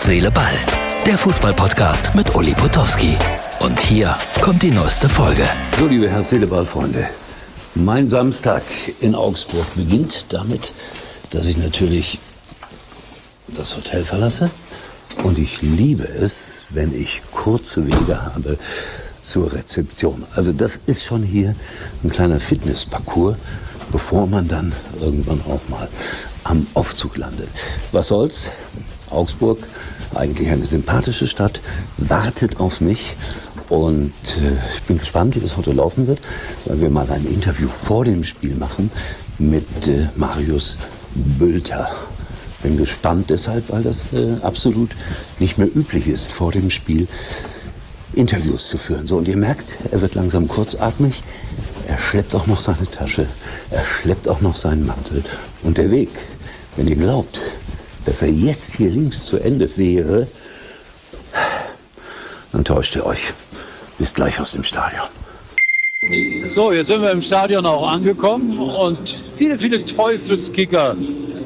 Herz, Seele, Ball. Der Fußball-Podcast mit Uli Potowski. Und hier kommt die neueste Folge. So, liebe Herz, Seele, Ball, Freunde. Mein Samstag in Augsburg beginnt damit, dass ich natürlich das Hotel verlasse. Und ich liebe es, wenn ich kurze Wege habe zur Rezeption. Also das ist schon hier ein kleiner Fitnessparcours, bevor man dann irgendwann auch mal am Aufzug landet. Was soll's? Augsburg, eigentlich eine sympathische Stadt, wartet auf mich. Und ich bin gespannt, wie das heute laufen wird, weil wir mal ein Interview vor dem Spiel machen mit Marius Bülter. Bin gespannt deshalb, weil das absolut nicht mehr üblich ist, vor dem Spiel Interviews zu führen. So, und ihr merkt, er wird langsam kurzatmig. Er schleppt auch noch seine Tasche. Er schleppt auch noch seinen Mantel. Und der Weg, wenn ihr glaubt, dass er jetzt hier links zu Ende wäre, dann täuscht ihr euch. Bis gleich aus dem Stadion. So, jetzt sind wir im Stadion auch angekommen und viele, viele Teufelskicker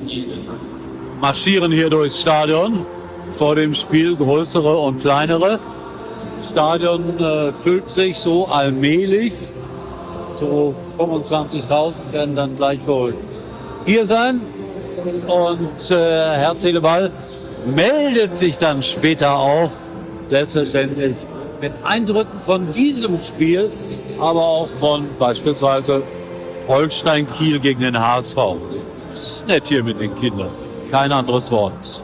marschieren hier durchs Stadion. Vor dem Spiel größere und kleinere. Das Stadion füllt sich so allmählich. So 25.000 werden dann gleich wohl hier sein. Und Herz, Seele, Ball meldet sich dann später auch, selbstverständlich, mit Eindrücken von diesem Spiel, aber auch von beispielsweise Holstein Kiel gegen den HSV. Ist nett hier mit den Kindern. Kein anderes Wort.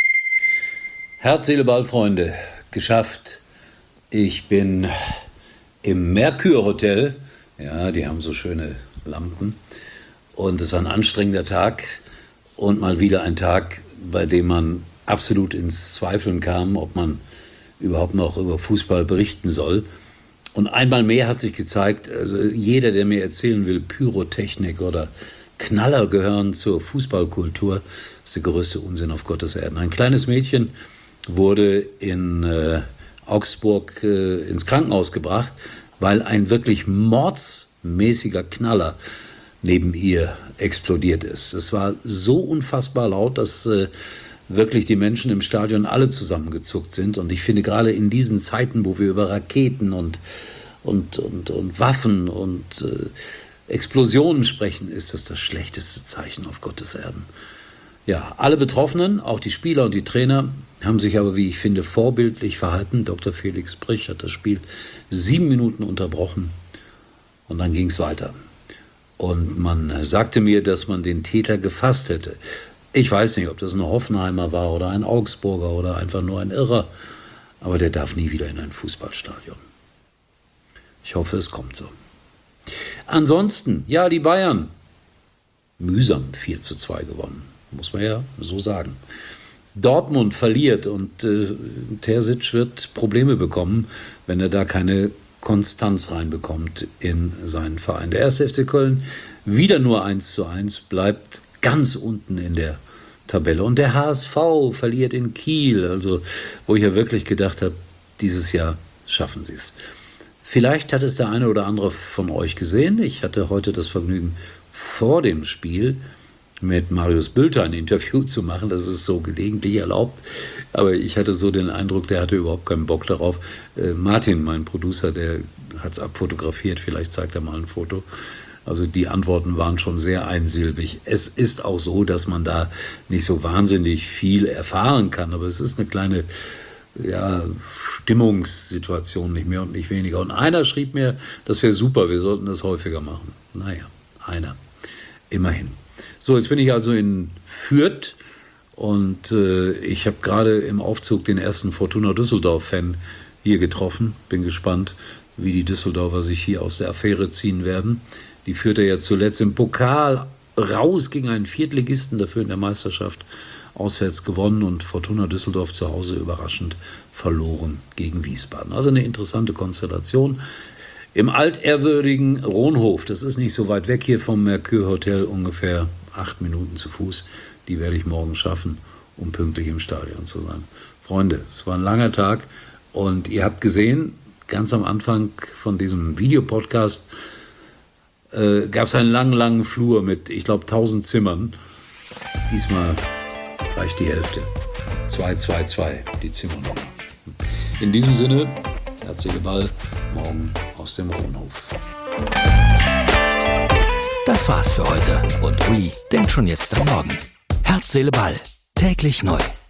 Herz, Seele, Ball, Freunde, geschafft. Ich bin im Merkur Hotel. Ja, die haben so schöne Lampen. Und es war ein anstrengender Tag und mal wieder ein Tag, bei dem man absolut ins Zweifeln kam, ob man überhaupt noch über Fußball berichten soll. Und einmal mehr hat sich gezeigt, also jeder, der mir erzählen will, Pyrotechnik oder Knaller gehören zur Fußballkultur, ist der größte Unsinn auf Gottes Erden. Ein kleines Mädchen wurde in Augsburg ins Krankenhaus gebracht, weil ein wirklich mordsmäßiger Knaller neben ihr explodiert ist. Es war so unfassbar laut, dass wirklich die Menschen im Stadion alle zusammengezuckt sind. Und ich finde, gerade in diesen Zeiten, wo wir über Raketen und Waffen und Explosionen sprechen, ist das schlechteste Zeichen auf Gottes Erden. Ja, alle Betroffenen, auch die Spieler und die Trainer, haben sich aber, wie ich finde, vorbildlich verhalten. Dr. Felix Brich hat das Spiel 7 Minuten unterbrochen und dann ging es weiter. Und man sagte mir, dass man den Täter gefasst hätte. Ich weiß nicht, ob das ein Hoffenheimer war oder ein Augsburger oder einfach nur ein Irrer, aber der darf nie wieder in ein Fußballstadion. Ich hoffe, es kommt so. Ansonsten, ja, die Bayern, mühsam 4:2 gewonnen, muss man ja so sagen. Dortmund verliert und Terzic wird Probleme bekommen, wenn er da keine Konstanz reinbekommt in seinen Verein. Der 1. FC Köln wieder nur 1:1, bleibt ganz unten in der Tabelle. Und der HSV verliert in Kiel, also wo ich ja wirklich gedacht habe, dieses Jahr schaffen sie es. Vielleicht hat es der eine oder andere von euch gesehen. Ich hatte heute das Vergnügen, vor dem Spiel mit Marius Bülter ein Interview zu machen. Das ist so gelegentlich erlaubt. Aber ich hatte so den Eindruck, der hatte überhaupt keinen Bock darauf. Martin, mein Producer, der hat es abfotografiert. Vielleicht zeigt er mal ein Foto. Also die Antworten waren schon sehr einsilbig. Es ist auch so, dass man da nicht so wahnsinnig viel erfahren kann. Aber es ist eine kleine Stimmungssituation, nicht mehr und nicht weniger. Und einer schrieb mir, das wäre super, wir sollten das häufiger machen. Naja, einer. Immerhin. So, jetzt bin ich also in Fürth und ich habe gerade im Aufzug den ersten Fortuna Düsseldorf-Fan hier getroffen. Bin gespannt, wie die Düsseldorfer sich hier aus der Affäre ziehen werden. Die führte ja zuletzt im Pokal raus gegen einen Viertligisten, dafür in der Meisterschaft auswärts gewonnen und Fortuna Düsseldorf zu Hause überraschend verloren gegen Wiesbaden. Also eine interessante Konstellation. Im altehrwürdigen Ronhof, das ist nicht so weit weg hier vom Merkur Hotel, ungefähr 8 Minuten zu Fuß. Die werde ich morgen schaffen, um pünktlich im Stadion zu sein. Freunde, es war ein langer Tag und ihr habt gesehen, ganz am Anfang von diesem Videopodcast gab es einen langen, langen Flur mit, ich glaube, 1000 Zimmern. Diesmal reicht die Hälfte. 222, die Zimmernummer. In diesem Sinne, Herz, Seele, Ball, morgen aus dem Rohnhof. Das war's für heute und Uli denkt schon jetzt am Morgen. Herz, Seele, Ball. Täglich neu.